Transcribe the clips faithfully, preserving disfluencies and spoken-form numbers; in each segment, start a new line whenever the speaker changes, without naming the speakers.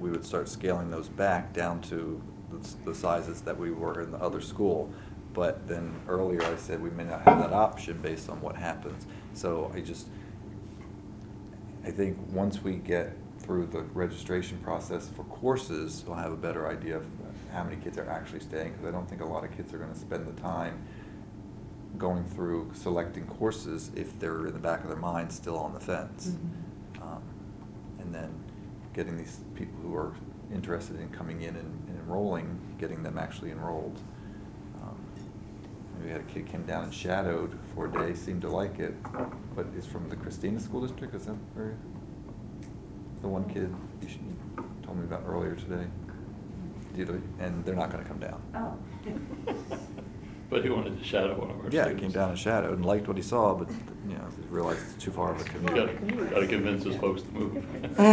we would start scaling those back down to the, the sizes that we were in the other school. But then earlier I said we may not have that option based on what happens. So I just, I think once we get through the registration process for courses, we'll have a better idea of how many kids are actually staying, because I don't think a lot of kids are going to spend the time going through selecting courses if they're in the back of their mind still on the fence.
Mm-hmm.
um, and then getting these people who are interested in coming in and, and enrolling, getting them actually enrolled. Um, we had a kid came down and shadowed for a day, seemed to like it, but is from the Christina School District. Is that where the one kid you, should, you told me about earlier today? And they're not going to come down.
Oh.
But he wanted to shadow one of our
Yeah,
students.
he came down and shadowed and liked what he saw, but you know, he realized it's too far of a
You
commute.
gotta, gotta convince his folks to move.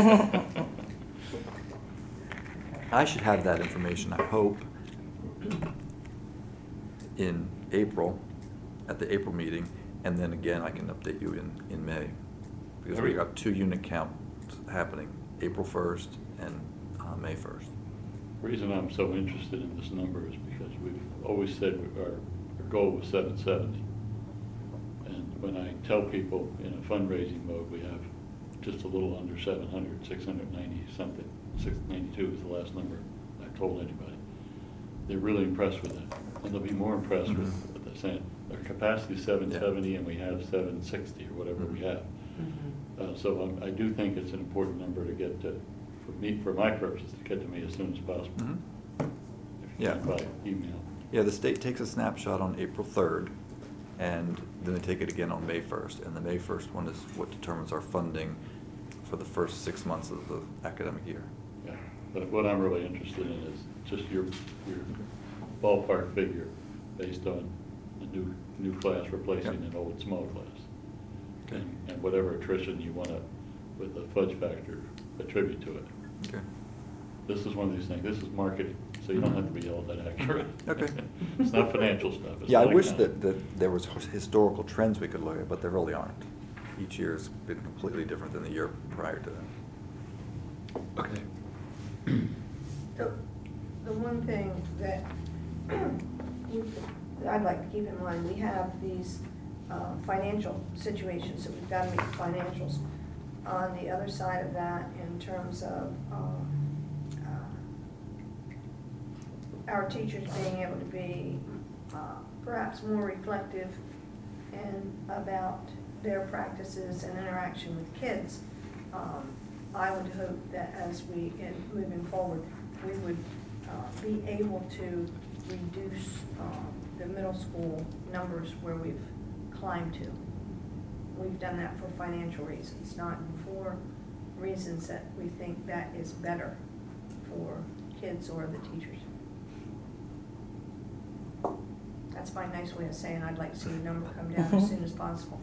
I should have that information, I hope, in April, at the April meeting, and then again, I can update you in, in May. Because we got two unit counts happening, April first and uh, May first.
The reason I'm so interested in this number is because we've always said our, our goal was seven seventy. And when I tell people in a fundraising mode, we have just a little under seven hundred, six hundred ninety something, six ninety-two is the last number I told anybody. They're really impressed with that. And they'll be more impressed mm-hmm. with what they're saying. Our capacity is seven seventy yeah. and we have seven sixty or whatever mm-hmm. we have. Mm-hmm. Uh, so I'm, I do think it's an important number to get to, for me, for my purposes, to get to me as soon as possible.
Mm-hmm.
If you
Yeah.
can by email.
Yeah, the state takes a snapshot on April third, and then they take it again on May first. And the May first one is what determines our funding for the first six months of the academic year.
Yeah, but what I'm really interested in is just your, your ballpark figure based on a new, new class replacing
Yep.
an old small class.
Okay.
And, and whatever attrition you want to, with the fudge factor, attribute to it.
Okay.
This is one of these things, this is marketing, so you don't have to be all that accurate.
Okay.
It's not financial stuff. It's
Yeah, I
not
wish
accounting.
that, that there was historical trends we could look at, but there really aren't. Each year has been completely different than the year prior to that. Okay.
The, the one thing that we- that I'd like to keep in mind, we have these uh, financial situations, so we've got to meet the financials. On the other side of that, in terms of um, uh, our teachers being able to be uh, perhaps more reflective and about their practices and interaction with kids, um, I would hope that as we, in moving forward, we would uh, be able to reduce um, the middle school numbers where we've climbed to. We've done that for financial reasons, not for reasons that we think that is better for kids or the teachers. That's my nice way of saying I'd like to see the number come down as soon as possible.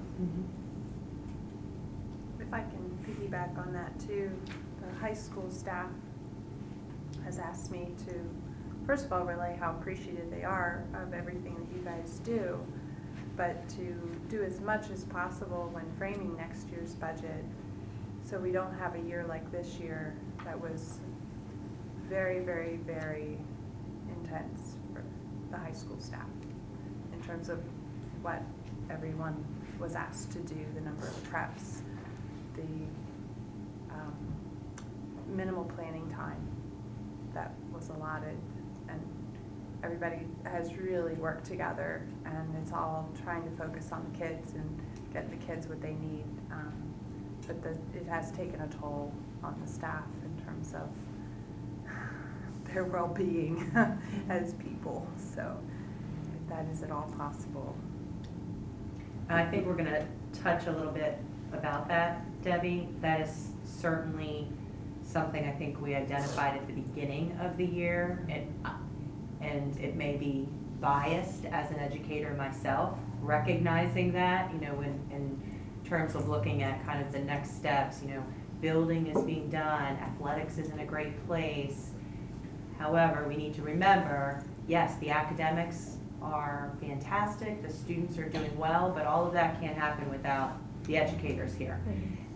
If I can piggyback on that too, the high school staff has asked me to, first of all, relay how appreciative they are of everything that you guys do, but to do as much as possible when framing next year's budget, so we don't have a year like this year that was very, very, very intense for the high school staff in terms of what everyone was asked to do, the number of preps, the um, minimal planning time that was allotted, and everybody has really worked together, and it's all trying to focus on the kids and get the kids what they need. Um, but the, it has taken a toll on the staff in terms of their well-being as people. So if that is at all possible.
And I think we're going to touch a little bit about that, Debbie. That is certainly something I think we identified at the beginning of the year, and and it may be biased as an educator myself, recognizing that, you know, in, in terms of looking at kind of the next steps, you know, building is being done, athletics is in a great place. However, we need to remember, yes, the academics are fantastic, the students are doing well, but all of that can't happen without the educators here.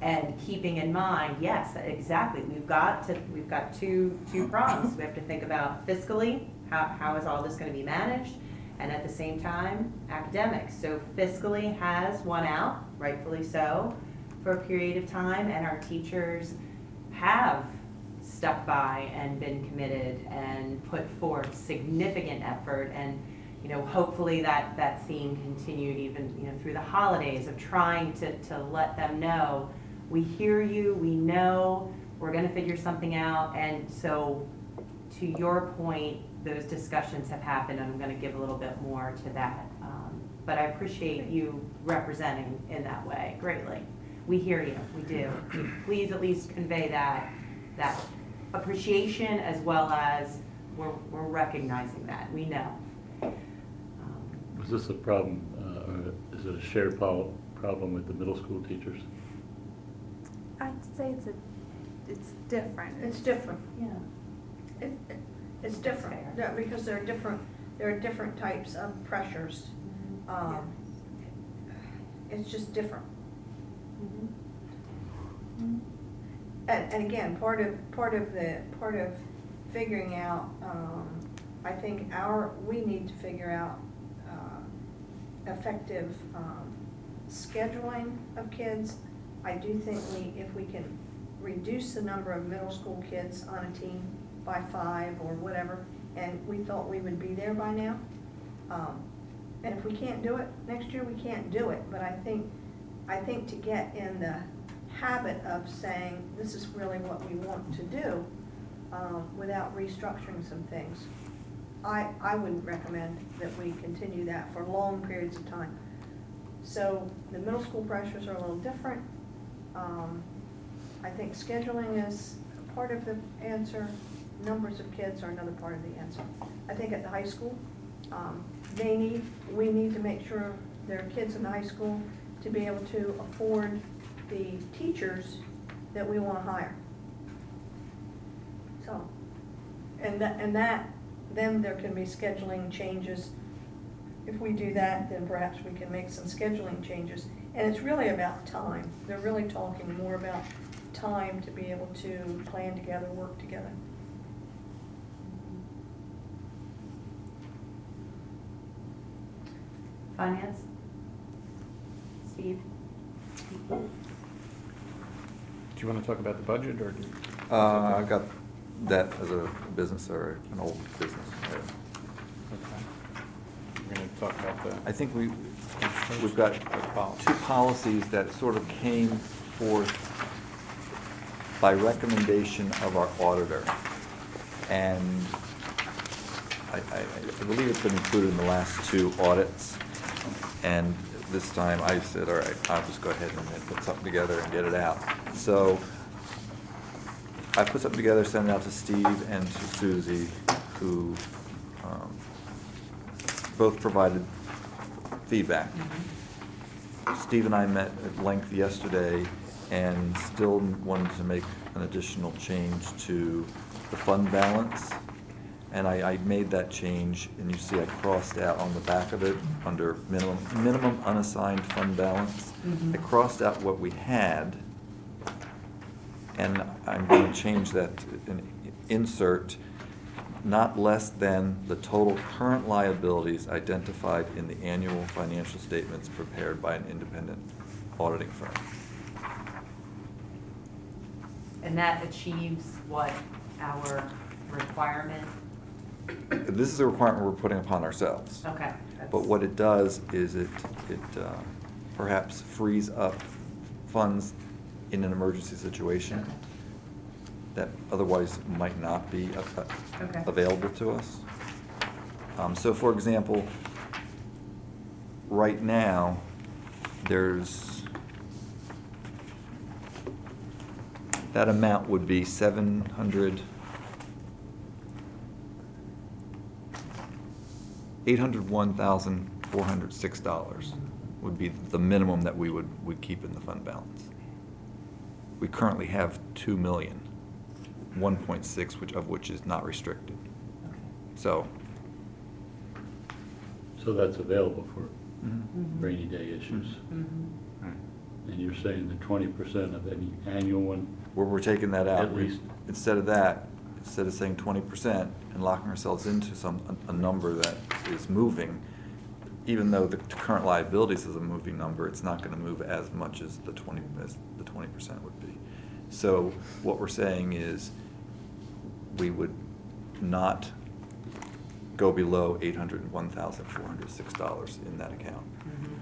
And keeping in mind, yes, exactly, we've got to, we've got two, two prongs. We have to think about fiscally, how, how is all this gonna be managed? And at the same time, academics. So fiscally has won out, rightfully so, for a period of time, and our teachers have stuck by and been committed and put forth significant effort. And, you know, hopefully that, that theme continued even, you know, through the holidays of trying to, to let them know, we hear you, we know, we're gonna figure something out. And so, to your point, those discussions have happened, and I'm gonna give a little bit more to that. Um, But I appreciate you representing in that way greatly. We hear you, we do. Please at least convey that, that appreciation, as well as we're, we're recognizing that, we know. Um,
Was this a problem, uh, or is it a shared pol- problem with the middle school teachers?
I'd say it's a, it's different.
It's different.
Yeah.
It, it- it's different,
Fair.
Yeah, because there are different, there are different types of pressures. Um, It's just different.
Mhm.
And, and again, part of, part of the, part of figuring out, um, I think our, we need to figure out, uh, effective, um, scheduling of kids. I do think we, if we can reduce the number of middle school kids on a team by five or whatever, and we thought we would be there by now. Um, and if we can't do it, next year we can't do it, but I think, I think to get in the habit of saying, this is really what we want to do, um, without restructuring some things, I, I would recommend that we continue that for long periods of time. So the middle school pressures are a little different. Um, I think scheduling is part of the answer. Numbers of kids are another part of the answer. I think at the high school, um, they need, we need to make sure there are kids in the high school to be able to afford the teachers that we want to hire. So, and that, and that, then there can be scheduling changes. If we do that, then perhaps we can make some scheduling changes. And it's really about time. They're really talking more about time to be able to plan together, work together.
Finance? Steve?
Do you want to talk about the budget, or do?
Uh, I got that as a business or an old business. uh,
Okay. We're going to talk about the.
I think we, we've got two policies that sort of came forth by recommendation of our auditor. And I, I, I believe it's been included in the last two audits. And this time I said, all right, I'll just go ahead and put something together and get it out. So I put something together, sent it out to Steve and to Susie, who um, both provided feedback. Steve and I met at length yesterday and still wanted to make an additional change to the fund balance. And I, I made that change, and you see I crossed out on the back of it, under minimum, minimum unassigned fund balance.
Mhm.
I crossed out what we had, and I'm going to change that to an insert, not less than the total current liabilities identified in the annual financial statements prepared by an independent auditing firm.
And that achieves what our requirement?
This is a requirement we're putting upon ourselves.
Okay.
But what it does is it, it uh, perhaps frees up funds in an emergency situation
Okay.
that otherwise might not be a- a-
Okay.
available to us. Um, So for example, right now, there's, that amount would be seven hundred, eight hundred one thousand four hundred six dollars would be the minimum that we would, would keep in the fund balance. We currently have two million, one point six, which, of which is not restricted.
Okay.
So.
So that's available for
Mhm.
Mhm.
rainy day issues.
Mhm.
Right.
And you're saying that twenty percent of any annual one,
Where we're taking that out.
At
we-
least.
Instead of that, instead of saying twenty percent and locking ourselves into some, a, a number that is moving, even though the current liabilities is a moving number, it's not gonna move as much as the twenty, as the twenty percent would be. So what we're saying is, we would not go below eight hundred and one thousand four hundred six dollars in that account.
Mhm.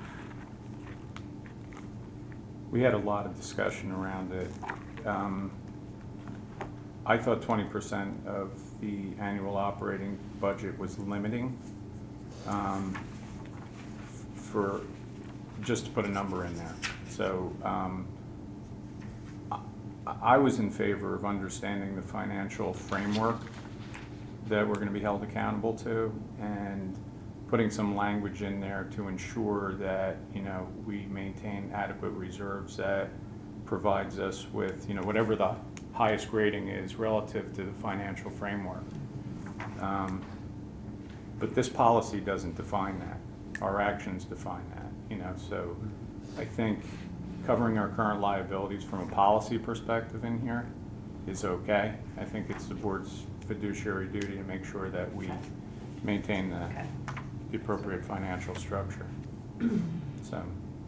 We had a lot of discussion around it. Um, I thought twenty percent of the annual operating budget was limiting, um, for, just to put a number in there. So, um, I, I was in favor of understanding the financial framework that we're gonna be held accountable to, and putting some language in there to ensure that, you know, we maintain adequate reserves that provides us with, you know, whatever the highest grading is relative to the financial framework. Um, But this policy doesn't define that. Our actions define that, you know, so I think covering our current liabilities from a policy perspective in here is okay. I think it's the board's fiduciary duty to make sure that we maintain the,
Okay.
the appropriate financial structure. So,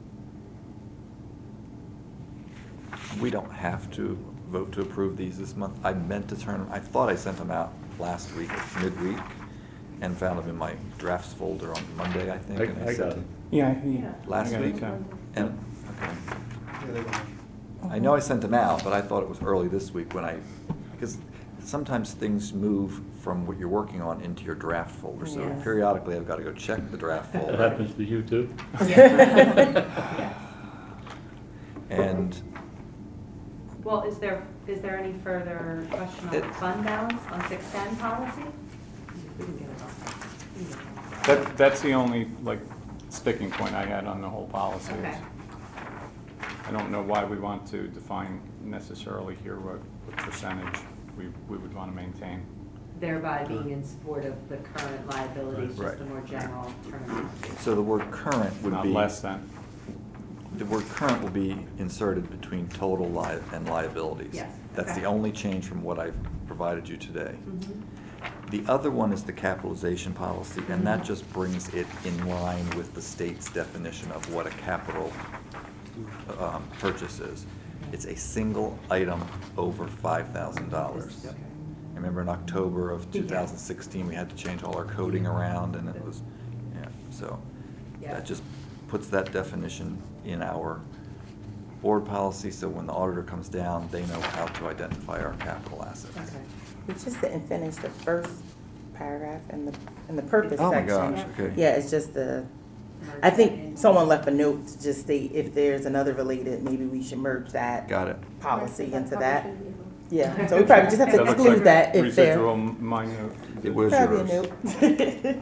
We don't have to vote to approve these this month. I meant to turn, I thought I sent them out last week, midweek, and found them in my drafts folder on Monday, I think.
I-
and
I
sent
got
them
it.
yeah.
Yeah.
Last
I got it
week?
too.
And, okay. I know I sent them out, but I thought it was early this week when I, because sometimes things move from what you're working on into your draft folder. So
Yes.
periodically, I've got to go check the draft
that
folder.
happens to you too?
Yeah.
And
Well, is there, is there any further question on
It-
fund balance on six ten policy? We can get it off. We can get it off.
That, that's the only, like, sticking point I had on the whole policy. is
Okay.
I don't know why we want to define necessarily here what, what percentage we, we would want to maintain.
Thereby being in support of the current liabilities,
Right.
just a more general terminology.
so the word current would
Not
be.
less than.
The word current will be inserted between total li- and liabilities.
Yes,
That's
okay.
the only change from what I've provided you today.
Mhm.
The other one is the capitalization policy, and that
Mhm.
just brings it in line with the state's definition of what a capital um, purchase is. It's a single item over five thousand dollars.
Okay.
Remember in October of
Yeah.
two thousand sixteen, we had to change all our coding around, and it was, yeah, so
Yeah.
that just puts that definition in our board policy, so when the auditor comes down, they know how to identify our capital assets.
Okay.
We just didn't finish the first paragraph in the, in the purpose
Oh my
section.
gosh, okay.
Yeah, it's just the,
Merge
I
that
think
in.
someone left a note to just state if there's another related, maybe we should merge that
Got it.
policy into
probably
that.
shouldn't be-
Yeah, so we probably just have to
That looks
exclude
like
that if they're.
Residual minute.
It was
Probably a
yours.
note.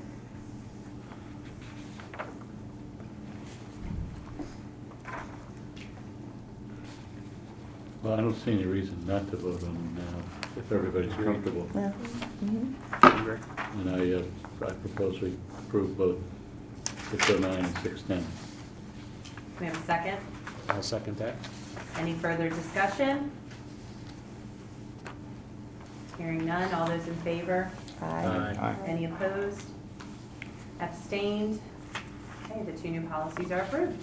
Well, I don't see any reason not to vote on them now, if everybody's comfortable.
Yeah. Mhm.
And I, uh, I propose we approve both six oh nine and six ten.
We have a second?
I'll second that.
Any further discussion? Hearing none, all those in favor?
Aye.
Aye.
Any opposed? Abstained? Okay, the two new policies are approved.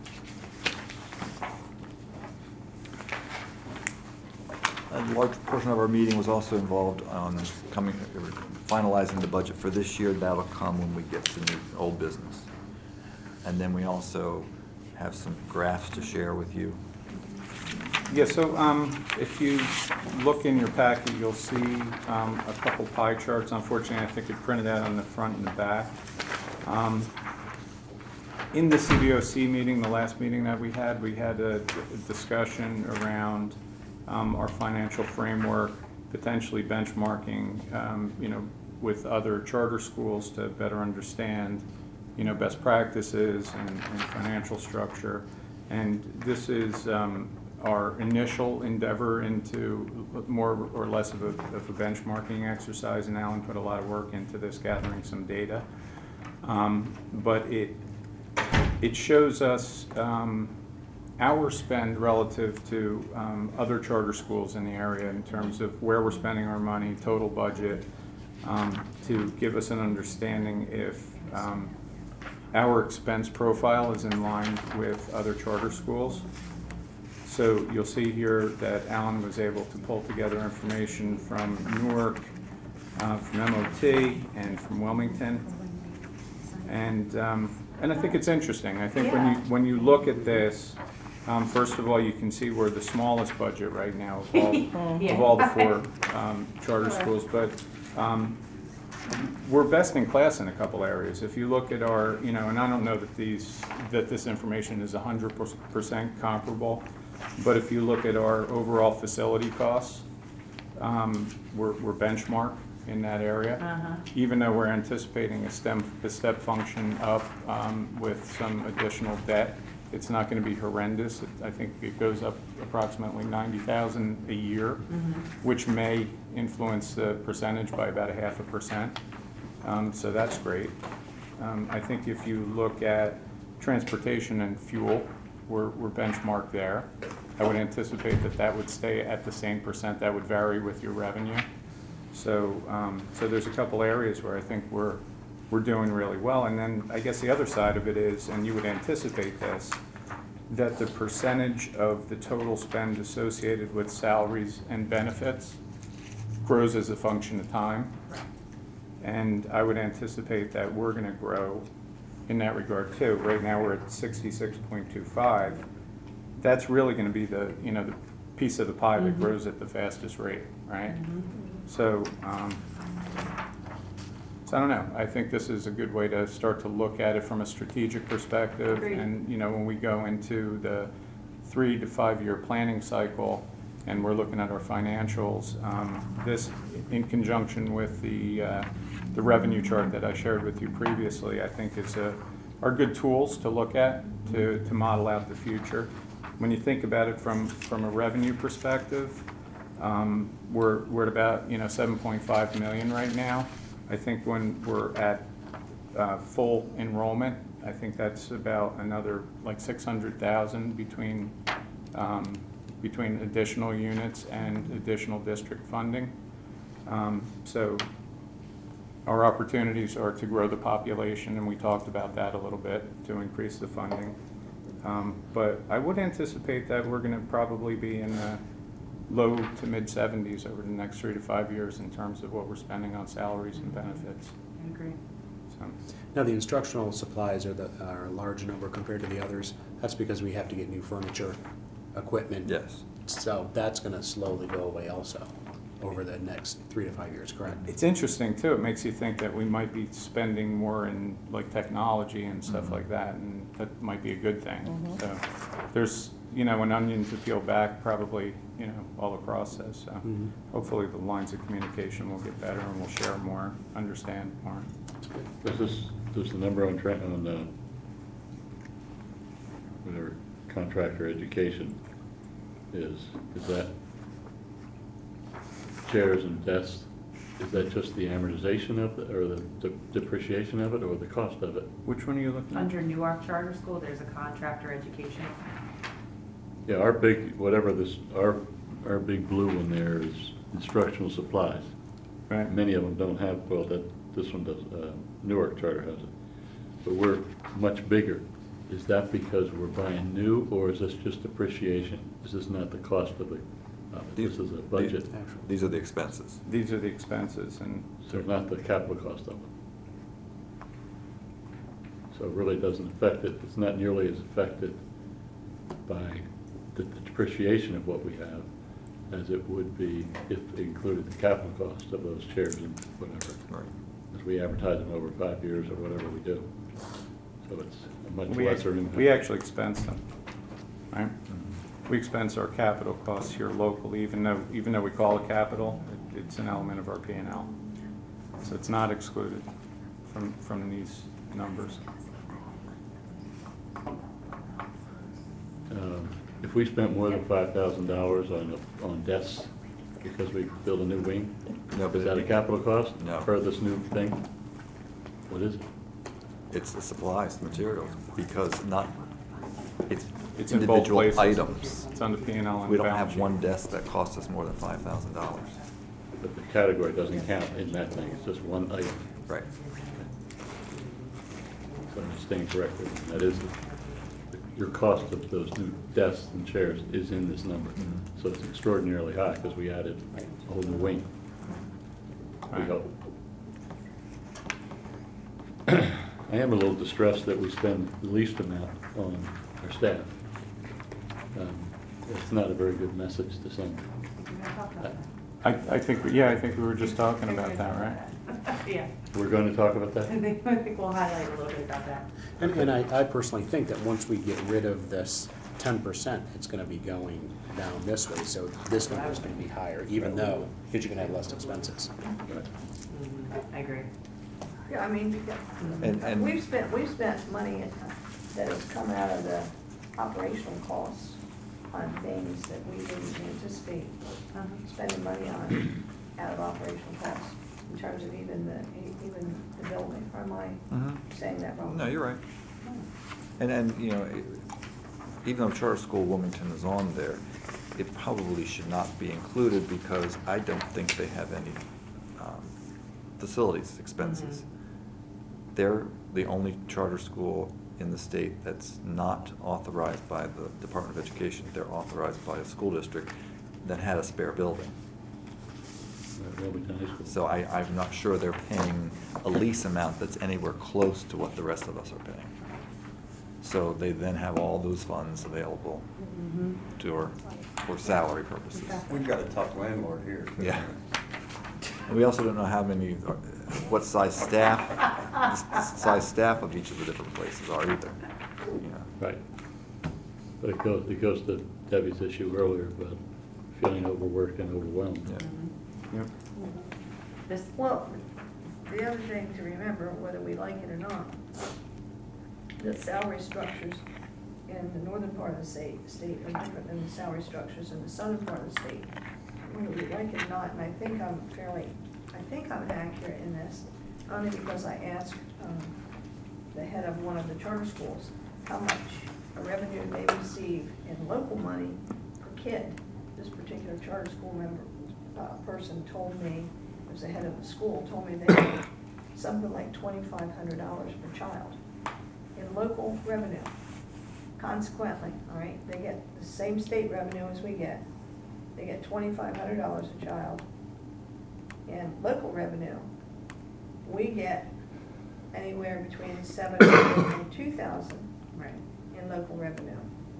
A large portion of our meeting was also involved on coming, finalizing the budget for this year. That'll come when we get to new, old business. And then we also have some graphs to share with you.
Yeah, so um, if you look in your packet, you'll see um, a couple pie charts. Unfortunately, I think it printed out on the front and the back. Um, In the C B O C meeting, the last meeting that we had, we had a a discussion around um, our financial framework, potentially benchmarking, um, you know, with other charter schools to better understand, you know, best practices and and financial structure. And this is um, our initial endeavor into more or less of a, of a benchmarking exercise, and Alan put a lot of work into this, gathering some data. Um, but it, it shows us um, our spend relative to um, other charter schools in the area in terms of where we're spending our money, total budget, um, to give us an understanding if um, our expense profile is in line with other charter schools. So you'll see here that Alan was able to pull together information from Newark, uh, from M O T, and from Wilmington. And, um, and I think it's interesting. I think when you, when you look at this, um, first of all, you can see we're the smallest budget right now of all, of all the four um, charter schools. But um, we're best in class in a couple areas. If you look at our, you know, and I don't know that these, that this information is one hundred percent comparable, but if you look at our overall facility costs, um, we're, we're benchmark in that area.
Uh-huh.
Even though we're anticipating a stem, a step function up um, with some additional debt, it's not going to be horrendous. It, I think it goes up approximately ninety thousand a year,
Mm-hmm.
which may influence the percentage by about a half a percent. Um, so that's great. Um, I think if you look at transportation and fuel, we're, we're benchmarked there. I would anticipate that that would stay at the same percent. That would vary with your revenue. So, um, so there's a couple areas where I think we're, we're doing really well. And then I guess the other side of it is, and you would anticipate this, that the percentage of the total spend associated with salaries and benefits grows as a function of time. And I would anticipate that we're gonna grow in that regard too. Right now, we're at sixty-six point two five. That's really gonna be the, you know, the piece of the pie that
Mhm.
grows at the fastest rate, right?
Mhm.
So, um, so I don't know. I think this is a good way to start to look at it from a strategic perspective.
Agreed.
And, you know, when we go into the three to five-year planning cycle and we're looking at our financials, um, this, in conjunction with the, uh, the revenue chart that I shared with you previously, I think is a, are good tools to look at to, to model out the future. When you think about it from, from a revenue perspective, Um, we're, we're at about, you know, seven point five million right now. I think when we're at uh, full enrollment, I think that's about another like six hundred thousand between, um, between additional units and additional district funding. Um, so our opportunities are to grow the population, and we talked about that a little bit, to increase the funding. Um, but I would anticipate that we're gonna probably be in the low to mid seventies over the next three to five years in terms of what we're spending on salaries and benefits.
I agree.
So,
Now, the instructional supplies are the, are a large number compared to the others. That's because we have to get new furniture, equipment.
Yes.
So that's gonna slowly go away also over the next three to five years, correct?
it's interesting too. It makes you think that we might be spending more in like technology and stuff
Mhm.
like that, and that might be a good thing.
Mhm.
So there's, you know, an onion to peel back probably, you know, all across this. So
Mhm.
hopefully the lines of communication will get better and we'll share more, understand more.
That's good.
Does this, does the number on tra- on the, whatever, contractor education is, is that chairs and desks, is that just the amortization of it, or the de- depreciation of it, or the cost of it?
Which one are you looking at?
Under Newark Charter School, there's a contractor education.
Yeah, our big, whatever this, our, our big blue one there is instructional supplies.
Right.
Many of them don't have, well, that, this one does, uh, Newark Charter has it. But we're much bigger. Is that because we're buying new, or is this just depreciation? Is this not the cost of the, uh, this is a budget,
These are the expenses.
These are the expenses, and
so not the capital cost of it? So it really doesn't affect it, it's not nearly as affected by the depreciation of what we have as it would be if it included the capital cost of those chairs and whatever.
Right.
As we advertise them over five years or whatever we do. So it's a much
we,
lesser impact.
we actually expense them, right? We expense our capital costs here locally, even though, even though we call it capital, it, it's an element of our P and L. So it's not excluded from, from these numbers.
Um, If we spent more than five thousand dollars on, a- on desks because we built a new wing,
No, but
is that a
it-
capital cost?
No.
For this new thing? What is it?
It's the supplies, the materials, because not, It's
It's in both
individual
places.
items.
It's on the P and L and
We
the
don't
balance
have
sheet.
one desk that costs us more than five thousand dollars.
But the category doesn't count in that thing, it's just one item.
Right.
So I'm staying corrected, and that is, your cost of those new desks and chairs is in this number.
Mhm.
So it's extraordinarily high, because we added a whole new wing. We
Right.
hope. I am a little distressed that we spend the least amount on our staff. Um, It's not a very good message to send.
We're gonna talk about that.
I, I think, yeah, I think we were just talking about that, right?
Yeah,
We're going to talk about
I
that?
think, I think we'll highlight a little bit about that.
And, and I, I personally think that once we get rid of this ten percent, it's gonna be going down this way, so this number's gonna be higher, even though, because you're gonna have less expenses.
Right.
Mhm, I agree.
Yeah, I mean, because
And, and.
we've spent, we've spent money in- that has come out of the operational costs on things that we didn't anticipate
Uh-huh.
spending money on out of operational costs, in terms of even the, even the building. Or am I
Mhm.
saying that wrong?
No, you're right. And, and, you know, it- even though Charter School Wilmington is on there, it probably should not be included because I don't think they have any um, facilities expenses. They're the only charter school in the state that's not authorized by the Department of Education. They're authorized by a school district that had a spare building.
At Wilmington High School.
So I, I'm not sure they're paying a lease amount that's anywhere close to what the rest of us are paying. So they then have all those funds available
Mhm.
to, or, for salary purposes.
Exactly.
We've got a tough landlord here. too.
Yeah. And we also don't know how many, uh, what size staff, the size staff of each of the different places are either, you know.
Right. But it goes, it goes to Debbie's issue earlier about feeling overworked and overwhelmed.
Yeah.
Mhm.
Yep.
This,
Well, the other thing to remember, whether we like it or not, the salary structures in the northern part of the state, state are different than the salary structures in the southern part of the state. Whether we like it or not, and I think I'm fairly, I think I'm accurate in this, only because I asked, um, the head of one of the charter schools, how much a revenue they receive in local money per kid. This particular charter school member, uh, person told me, it was the head of the school, told me they get something like twenty-five hundred dollars per child in local revenue. Consequently, all right, they get the same state revenue as we get. They get twenty-five hundred dollars a child in local revenue. We get anywhere between seven hundred and two thousand
right.
in local revenue.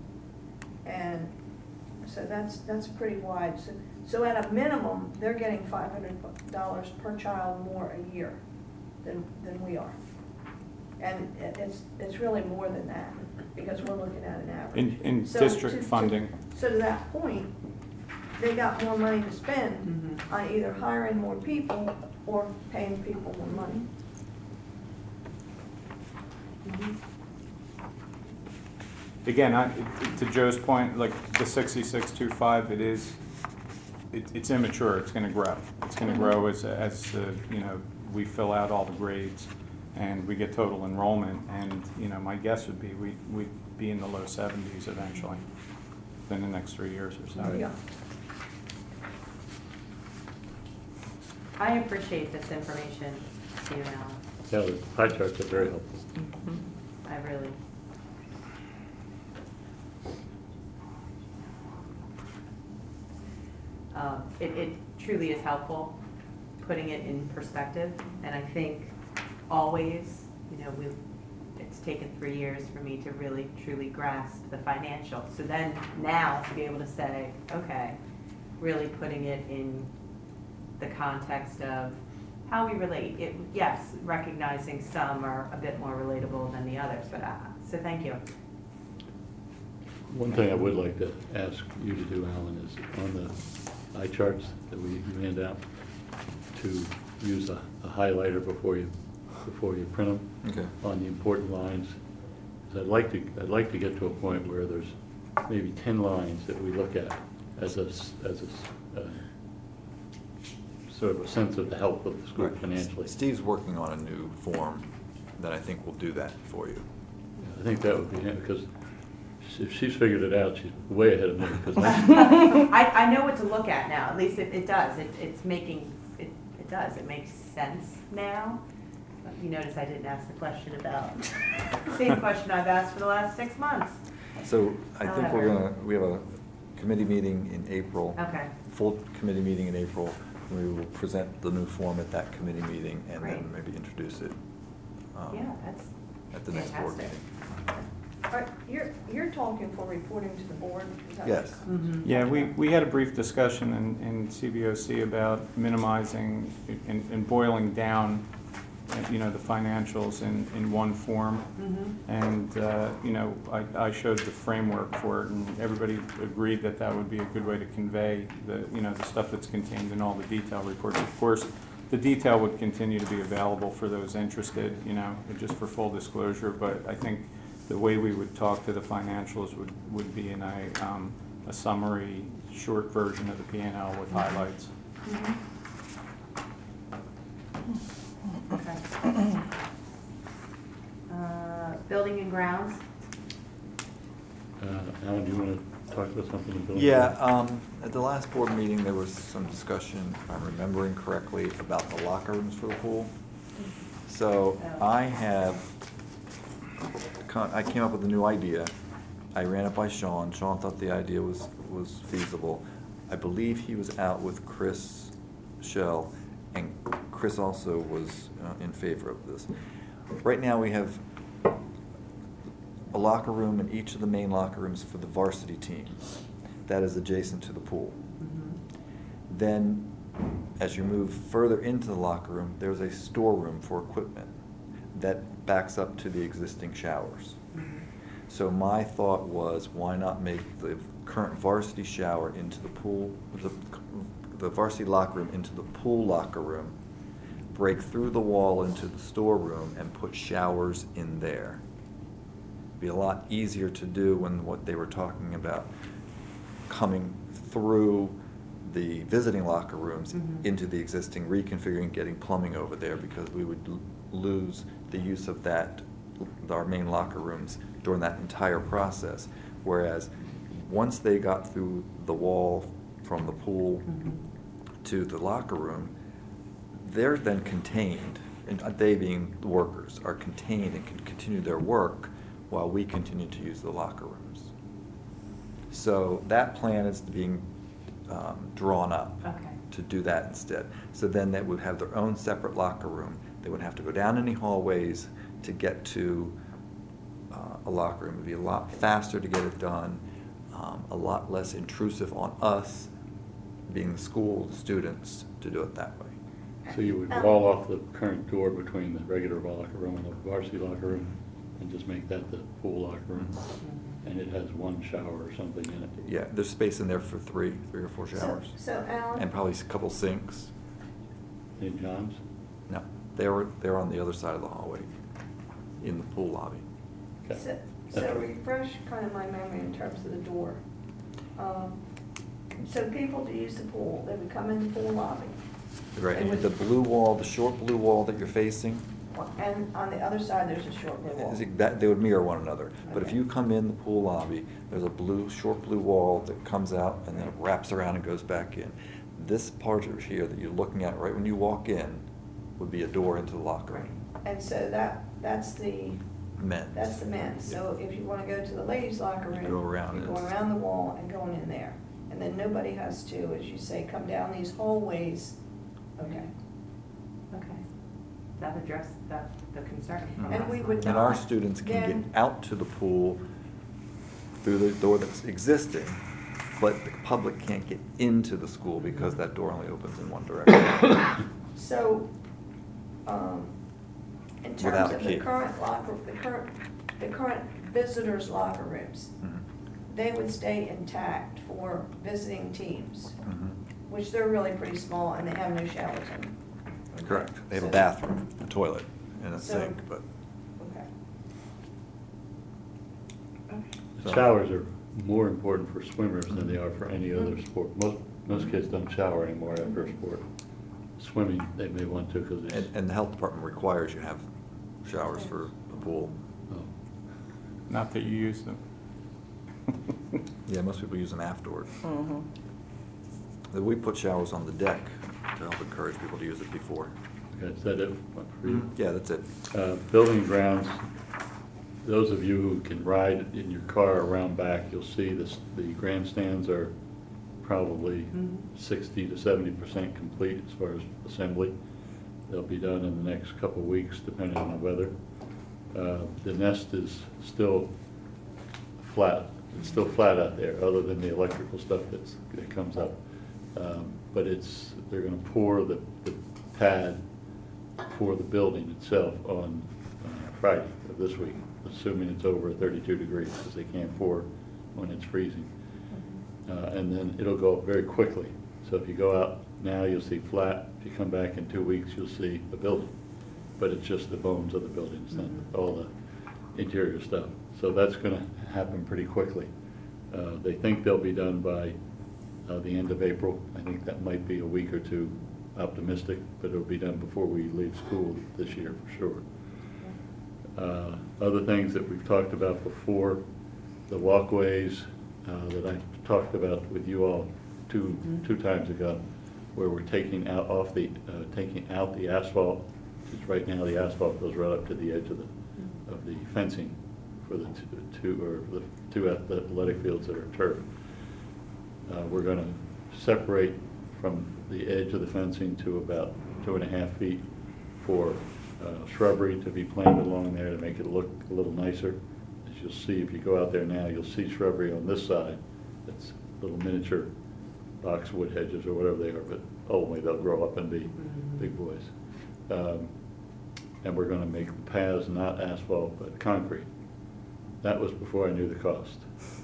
And so that's, that's pretty wide. So, so at a minimum, they're getting five hundred dollars per child more a year than, than we are. And it- it's, it's really more than that, because we're looking at an average.
In, in
So
district
to- to-
funding,
So to that point, they got more money to spend
Mhm.
on either hiring more people or paying people more money.
Mhm.
again, I, to Joe's point, like the sixty-six two five, it is, it, it's immature, it's gonna grow. It's gonna grow as, as, uh, you know, we fill out all the grades and we get total enrollment, and, you know, my guess would be we, we'd be in the low seventies eventually, within the next three years or so.
Yeah.
I appreciate this information, Steve and Alan.
Yeah, the pie charts are very helpful.
I really. Um, It, it truly is helpful, putting it in perspective, and I think always, you know, we, it's taken three years for me to really truly grasp the financial. So then, now to be able to say, okay, really putting it in the context of how we relate. It, yes, recognizing some are a bit more relatable than the others, but, uh, so thank you.
One thing I would like to ask you to do, Alan, is on the eye charts that we you hand out, to use a a highlighter before you, before you print them.
Okay.
On the important lines. 'Cause I'd like to, I'd like to get to a point where there's maybe ten lines that we look at as a, s- as a, s- uh, sort of a sense of the health of the school
Right.
financially.
Steve's working on a new form that I think will do that for you.
I think that would be, because If she's figured it out, she's way ahead of me, because I,
I, I know what to look at now, at least it, it does, it, it's making, it, it does, it makes sense now. But you notice I didn't ask the question about, the same question I've asked for the last six months.
So I think we're
However.
gonna, we have a committee meeting in April.
Okay.
Full committee meeting in April. We will present the new form at that committee meeting and then
Great.
maybe introduce it. um,
Yeah, that's
At the next board
fantastic.
meeting.
Are, you're, you're talking for reporting to the board? is that-
Yes.
Mhm.
Yeah, we, we had a brief discussion in, in C B O C about minimizing and, and boiling down, uh, you know, the financials in, in one form.
Mhm.
And, uh, you know, I, I showed the framework for it, and everybody agreed that that would be a good way to convey the, you know, the stuff that's contained in all the detail reports. Of course, the detail would continue to be available for those interested, you know, just for full disclosure, but I think the way we would talk to the financials would, would be in a, um, a summary, short version of the P and L with highlights.
Mhm. Okay. Uh, Building and grounds,
uh, Alan, do you want to talk about something in building?
Yeah, um, at the last board meeting, there was some discussion, if I'm remembering correctly, about the locker rooms for the pool. So I have, con- I came up with a new idea. I ran it by Sean. Sean thought the idea was, was feasible. I believe he was out with Chris Shell, and Chris also was uh, in favor of this. Right now, we have a locker room in each of the main locker rooms for the varsity teams. That is adjacent to the pool. Then, as you move further into the locker room, there's a storeroom for equipment that backs up to the existing showers. So my thought was, why not make the current varsity shower into the pool, the, the varsity locker room into the pool locker room, break through the wall into the storeroom and put showers in there. Be a lot easier to do when what they were talking about coming through the visiting locker rooms
Mhm.
into the existing, reconfiguring, getting plumbing over there, because we would l- lose the use of that, our main locker rooms during that entire process. Whereas, once they got through the wall from the pool
Mhm.
to the locker room, they're then contained, and they being the workers, are contained and can continue their work while we continue to use the locker rooms. So that plan is being um, drawn up
Okay.
to do that instead. So then they would have their own separate locker room. They wouldn't have to go down any hallways to get to uh, a locker room. It would be a lot faster to get it done, um, a lot less intrusive on us, being the school, the students, to do it that way.
So you would wall off the current door between the regular locker room and the varsity locker room, and just make that the pool locker room? And it has one shower or something in it?
Yeah, there's space in there for three, three or four
So-
showers.
So Alan?
And probably a couple sinks.
In John's?
No, they were, they're on the other side of the hallway, in the pool lobby.
Okay.
So, so refresh kind of my memory in terms of the door. Um, So people to use the pool, they would come in the pool lobby,
Right,
And with-
the blue wall, the short blue wall that you're facing,
and on the other side, there's a short blue wall.
is it- that, they would mirror one another. But if
Okay.
you come in the pool lobby, there's a blue, short blue wall that comes out and then it wraps around and goes back in. This part of here that you're looking at right when you walk in would be a door into the locker room.
And so that, that's the,
Men's.
that's the men's. So if you want to go to the ladies' locker room.
You go around
You're
it.
going around the wall and going in there. And then nobody has to, as you say, come down these hallways. Okay.
Okay. That addressed that, the concern.
Mhm.
And we would
And our
not
students can
then-
get out to the pool through the door that's existing, but the public can't get into the school because that door only opens in one direction.
So, um, in
Without
terms
a
of the
key.
current locker, the current, the current visitors' locker rooms,
Mhm.
they would stay intact for visiting teams,
Mhm.
which they're really pretty small and they have no showers in them. Okay.
Correct. They have a
So-
bathroom, a toilet, and a
So-
sink, but.
Okay.
The
So-
showers are more important for swimmers than they are for any other sport. Most, most kids don't shower anymore after a sport. Swimming, they may want to because
And,
it's,
and the health department requires you have showers for the pool.
oh,
Not that you use them.
Yeah, most people use them afterward.
Mhm.
Uh, We put showers on the deck to help encourage people to use it before.
Okay, is that it for you?
Yeah, that's it.
Uh, Building grounds, those of you who can ride in your car around back, you'll see this, the grandstands are probably
Mhm.
sixty to seventy percent complete as far as assembly. They'll be done in the next couple of weeks, depending on the weather. Uh, The nest is still flat, it's still flat out there, other than the electrical stuff that's, that comes up. Um, But it's, they're gonna pour the, the pad for the building itself on uh, Friday of this week, assuming it's over thirty-two degrees, because they can't pour when it's freezing. Uh, And then it'll go up very quickly. So if you go out now, you'll see flat. If you come back in two weeks, you'll see a building. But it's just the bones of the building, it's not all the interior stuff. So that's gonna happen pretty quickly. Uh, They think they'll be done by uh, the end of April. I think that might be a week or two optimistic, but it'll be done before we leave school this year for sure. Uh, Other things that we've talked about before, the walkways uh, that I talked about with you all two, two times ago, where we're taking out off the, uh, taking out the asphalt. Because right now the asphalt goes right up to the edge of the, of the fencing for the two, two, or the two athletic fields that are turf. Uh, We're gonna separate from the edge of the fencing to about two and a half feet for uh, shrubbery to be planted along there to make it look a little nicer. As you'll see, if you go out there now, you'll see shrubbery on this side. It's little miniature boxwood hedges or whatever they are, but ultimately they'll grow up and be big boys. Um, And we're gonna make paths not asphalt, but concrete. That was before I knew the cost.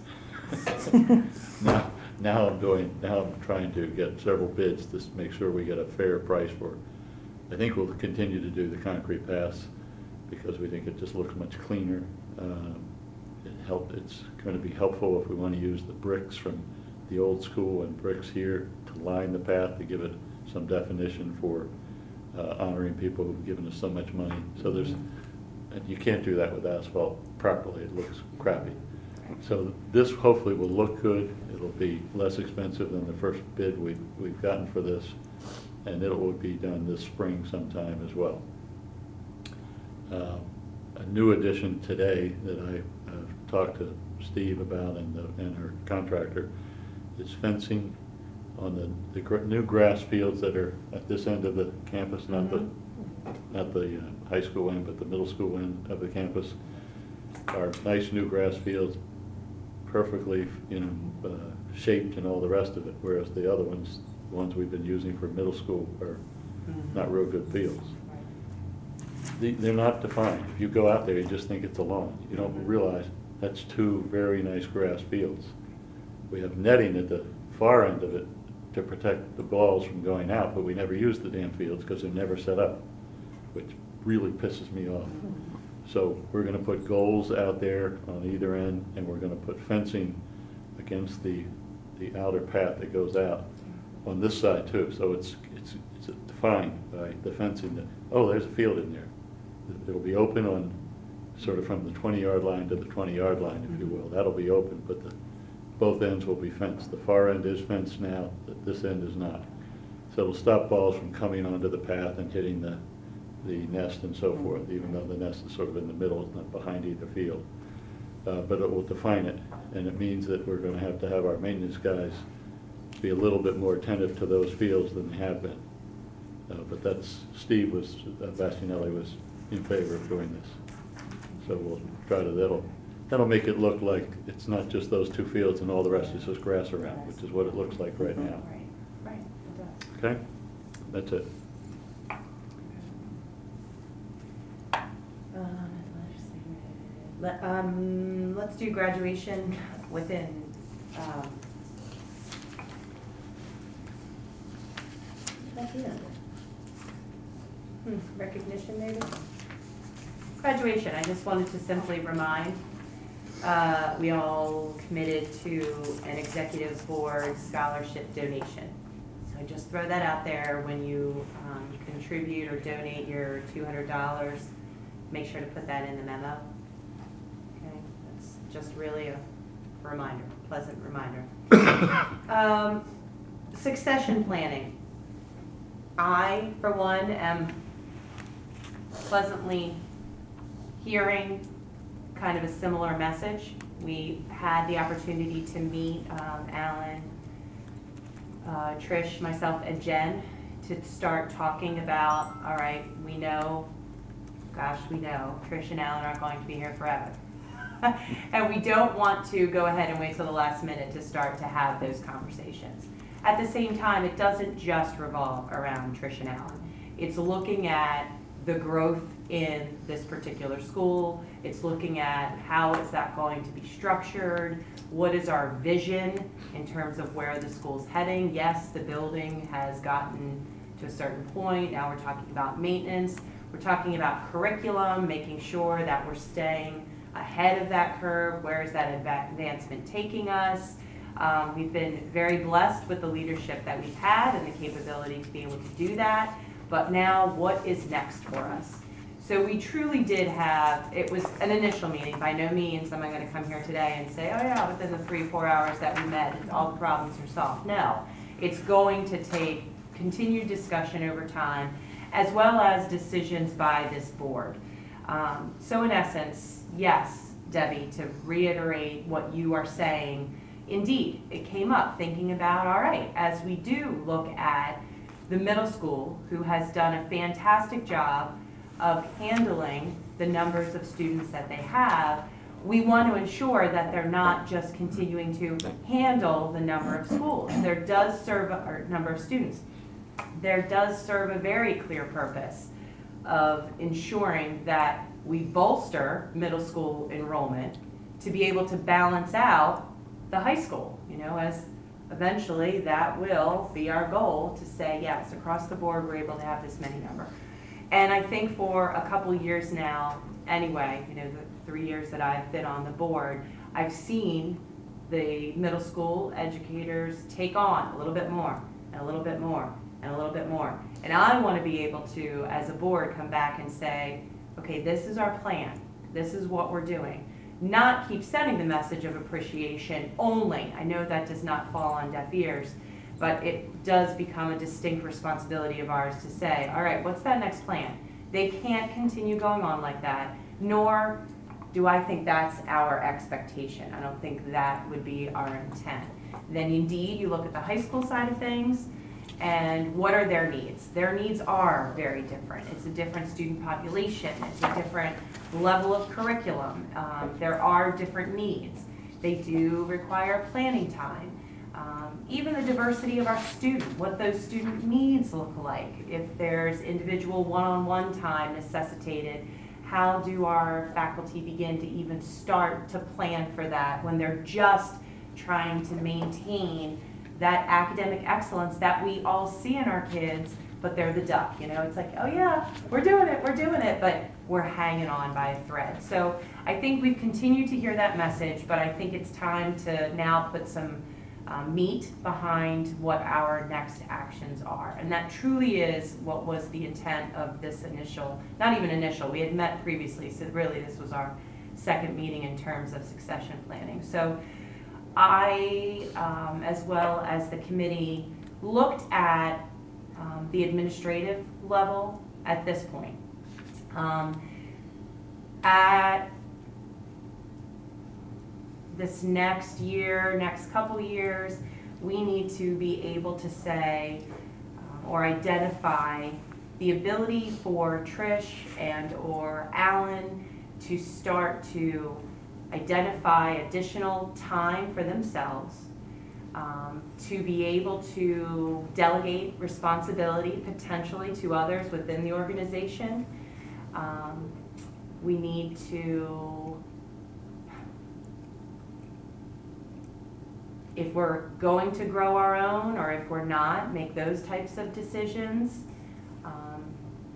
Now, now I'm doing, now I'm trying to get several bids to make sure we get a fair price for it. I think we'll continue to do the concrete paths because we think it just looks much cleaner. Um, It help, it's gonna be helpful if we wanna use the bricks from the old school and bricks here to line the path to give it some definition for uh, honoring people who've given us so much money. So there's, and you can't do that with asphalt properly, it looks crappy. So this hopefully will look good, it'll be less expensive than the first bid we've, we've gotten for this, and it will be done this spring sometime as well. Uh, A new addition today that I uh, talked to Steve about and, the- and our contractor is fencing on the, the gr- new grass fields that are at this end of the campus, not the, not the uh, high school end, but the middle school end of the campus. Are nice new grass fields, perfectly, you know, uh, shaped and all the rest of it, whereas the other ones, the ones we've been using for middle school are not real good fields. They- They're not defined. If you go out there, you just think it's a lawn. You don't realize that's two very nice grass fields. We have netting at the far end of it to protect the balls from going out, but we never use the damn fields because they're never set up, which really pisses me off. So we're gonna put goals out there on either end, and we're gonna put fencing against the, the outer path that goes out on this side too. So it's, it's, it's defined by the fencing that, oh, there's a field in there. It'll be open on, sort of from the twenty-yard line to the twenty-yard line, if you will. That'll be open, but the, both ends will be fenced. The far end is fenced now, but this end is not. So it'll stop balls from coming onto the path and hitting the, the nest and so forth, even though the nest is sort of in the middle, it's not behind either field. Uh, but it will define it, and it means that we're gonna have to have our maintenance guys be a little bit more attentive to those fields than they have been. Uh, but that's, Steve was, uh, Bastianelli was in favor of doing this. So we'll try to, that'll, that'll make it look like it's not just those two fields and all the rest is just grass around, which is what it looks like right now.
Right, right, it does.
Okay? That's it.
Um, Let, um, let's do graduation within, um. That's the end. Hmm, recognition maybe? Graduation, I just wanted to simply remind, uh, we all committed to an executive board scholarship donation. So just throw that out there when you, um, contribute or donate your two hundred dollars. Make sure to put that in the memo. Okay, that's just really a reminder, pleasant reminder. Um, Succession planning. I, for one, am pleasantly hearing kind of a similar message. We had the opportunity to meet um, Alan, uh, Trish, myself, and Jen to start talking about, all right, we know, gosh, we know Trish and Alan aren't going to be here forever. And we don't want to go ahead and wait till the last minute to start to have those conversations. At the same time, it doesn't just revolve around Trish and Alan. It's looking at the growth in this particular school. It's looking at how is that going to be structured? What is our vision in terms of where the school's heading? Yes, the building has gotten to a certain point. Now we're talking about maintenance. We're talking about curriculum, making sure that we're staying ahead of that curve. Where is that advancement taking us? Um, we've been very blessed with the leadership that we've had and the capability to be able to do that. But now, what is next for us? So we truly did have, it was an initial meeting. By no means am I going to come here today and say, oh yeah, within the three, four hours that we met, all the problems are solved. No, it's going to take continued discussion over time, as well as decisions by this board. Um, so in essence, yes, Debbie, to reiterate what you are saying, indeed, it came up thinking about, all right, as we do look at the middle school, who has done a fantastic job of handling the numbers of students that they have, we want to ensure that they're not just continuing to handle the number of schools. There does serve, or number of students, there does serve a very clear purpose of ensuring that we bolster middle school enrollment to be able to balance out the high school, you know, as eventually that will be our goal to say, yes, across the board we're able to have this many number. And I think for a couple years now, anyway, you know, the three years that I've been on the board, I've seen the middle school educators take on a little bit more, and a little bit more, and a little bit more. And I want to be able to, as a board, come back and say, okay, this is our plan. This is what we're doing. Not keep sending the message of appreciation only. I know that does not fall on deaf ears, but it does become a distinct responsibility of ours to say, all right, what's that next plan? They can't continue going on like that, nor do I think that's our expectation. I don't think that would be our intent. Then indeed, you look at the high school side of things, and what are their needs? Their needs are very different. It's a different student population. It's a different level of curriculum. Um, there are different needs. They do require planning time. Um, even the diversity of our student, what those student needs look like. If there's individual one-on-one time necessitated, how do our faculty begin to even start to plan for that when they're just trying to maintain that academic excellence that we all see in our kids, but they're the duck, you know? It's like, oh yeah, we're doing it, we're doing it, but we're hanging on by a thread. So I think we've continued to hear that message, but I think it's time to now put some um, meat behind what our next actions are. And that truly is what was the intent of this initial, not even initial, we had met previously, so really this was our second meeting in terms of succession planning. So I, um, as well as the committee, looked at um, the administrative level at this point. Um, at this next year, next couple years, we need to be able to say um, or identify the ability for Trish and or Alan to start to identify additional time for themselves, um, to be able to delegate responsibility potentially to others within the organization. Um, we need to, if we're going to grow our own or if we're not, make those types of decisions. Um,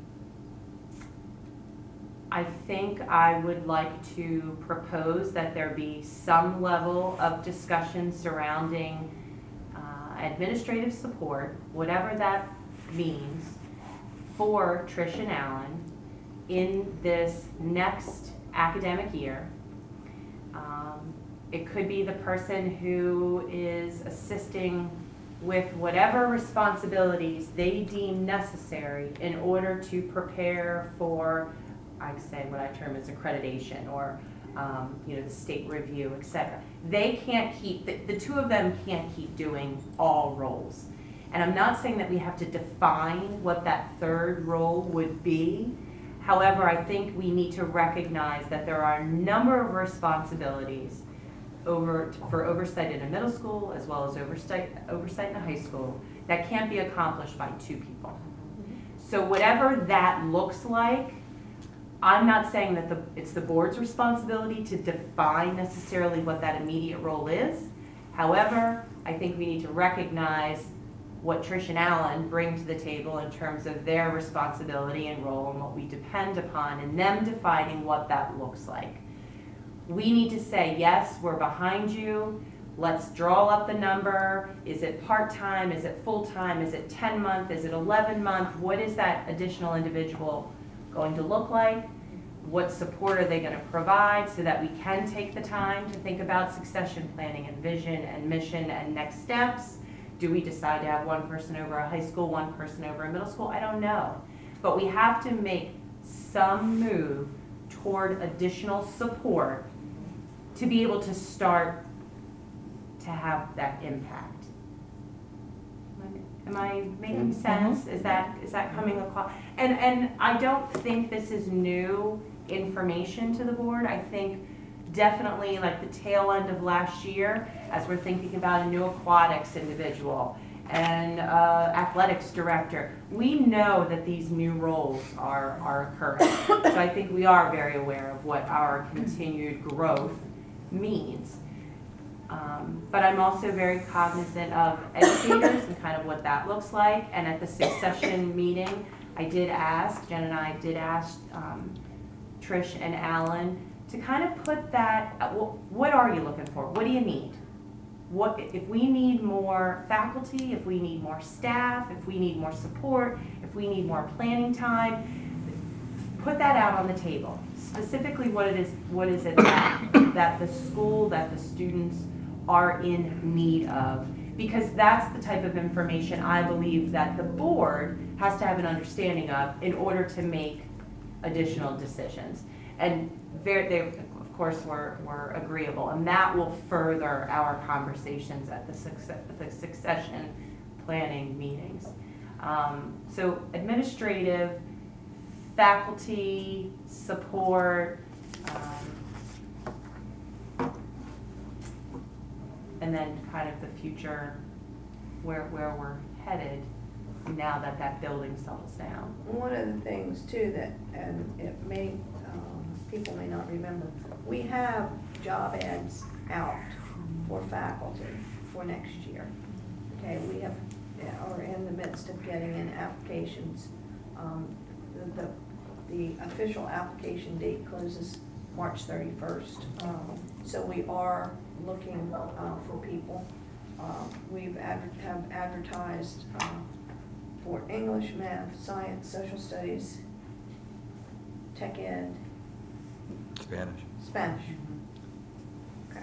I think I would like to propose that there be some level of discussion surrounding uh, administrative support, whatever that means, for Trish and Alan in this next academic year. Um, It could be the person who is assisting with whatever responsibilities they deem necessary in order to prepare for, I say what I term as accreditation, or um, you know, the state review, et cetera. They can't keep, the, the two of them can't keep doing all roles. And I'm not saying that we have to define what that third role would be. However, I think we need to recognize that there are a number of responsibilities over, for oversight in a middle school as well as oversight, oversight in a high school that can't be accomplished by two people. So whatever that looks like, I'm not saying that the, it's the board's responsibility to define necessarily what that immediate role is. However, I think we need to recognize what Trish and Alan bring to the table in terms of their responsibility and role and what we depend upon, and them defining what that looks like. We need to say, yes, we're behind you. Let's draw up the number. Is it part-time? Is it full-time? Is it ten month? Is it eleven month? What is that additional individual going to look like? What support are they going to provide so that we can take the time to think about succession planning and vision and mission and next steps? Do we decide to have one person over a high school, one person over a middle school? I don't know. But we have to make some move toward additional support to be able to start to have that impact. Am I making sense? Is that is that coming across? And and I don't think this is new information to the board. I think definitely like the tail end of last year, as we're thinking about a new aquatics individual and uh, athletics director, we know that these new roles are, are occurring. So I think we are very aware of what our continued growth means. Um, but I'm also very cognizant of educators and kind of what that looks like. And at the succession meeting, I did ask, Jen and I did ask um, Trish and Alan to kind of put that, uh, what are you looking for? What do you need? What, if we need more faculty, if we need more staff, if we need more support, if we need more planning time, put that out on the table. Specifically what it is, what is it that, that the school, that the students are in need of, because that's the type of information I believe that the board has to have an understanding of in order to make additional decisions. And very, they, of course, were, were agreeable, and that will further our conversations at the, success, the succession planning meetings. Um, so administrative, faculty, support, um, and then kind of the future, where, where we're headed now that that building settles down.
One of the things too that, and it may, um, people may not remember, we have job ads out for faculty for next year. Okay, we have, are in the midst of getting in applications. Um, the, the, the official application date closes March thirty-first. Um, so we are looking uh, for people. Uh, we've adver have advertised uh, for English, math, science, social studies, tech ed,
Spanish.
Spanish. Okay.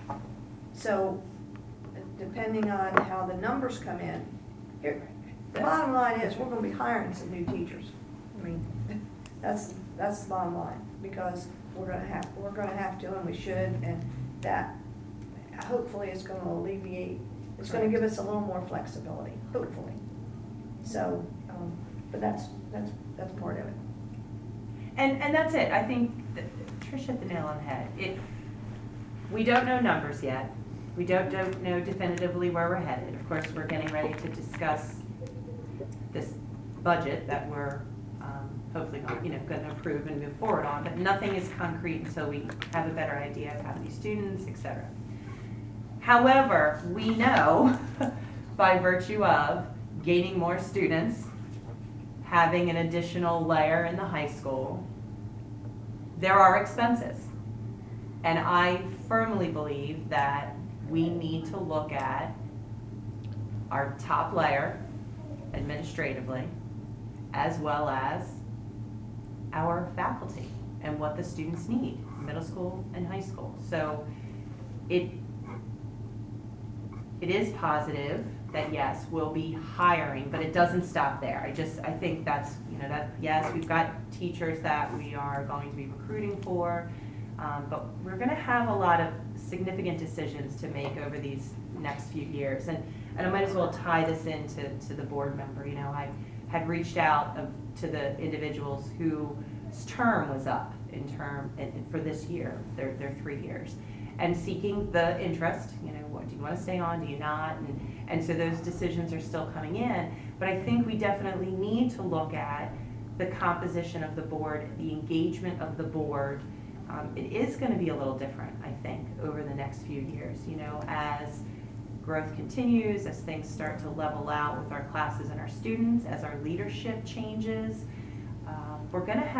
So, depending on how the numbers come in, here, the bottom line is, we're gonna be hiring some new teachers. I mean, that's, that's the bottom line, because we're gonna have, we're gonna have to, and we should, and that hopefully is gonna alleviate, it's gonna give us a little more flexibility, hopefully. So, um, but that's, that's, that's part of it.
And, and that's it. I think that Trish hit the nail on the head. It, we don't know numbers yet. We don't, don't know definitively where we're headed. Of course, we're getting ready to discuss this budget that we're um, hopefully you know, going to approve and move forward on, but nothing is concrete until we have a better idea of how many students, et cetera. However, we know by virtue of gaining more students, having an additional layer in the high school, there are expenses. And I firmly believe that we need to look at our top layer administratively, as well as our faculty and what the students need, middle school and high school. So it, it is positive that yes, we'll be hiring, but it doesn't stop there. I just, I think that's, you know, that, yes, we've got teachers that we are going to be recruiting for, um, but we're gonna have a lot of significant decisions to make over these next few years. And, and I might as well tie this into, to the board member, you know, I had reached out of, to the individuals whose term was up in term, in, in- for this year, their, their three years. And seeking the interest, you know, what, do you wanna stay on, do you not? And, and so those decisions are still coming in. But I think we definitely need to look at the composition of the board, the engagement of the board. Um, it is gonna be a little different, I think, over the next few years, you know, as growth continues, as things start to level out with our classes and our students, as our leadership changes. Um, we're gonna have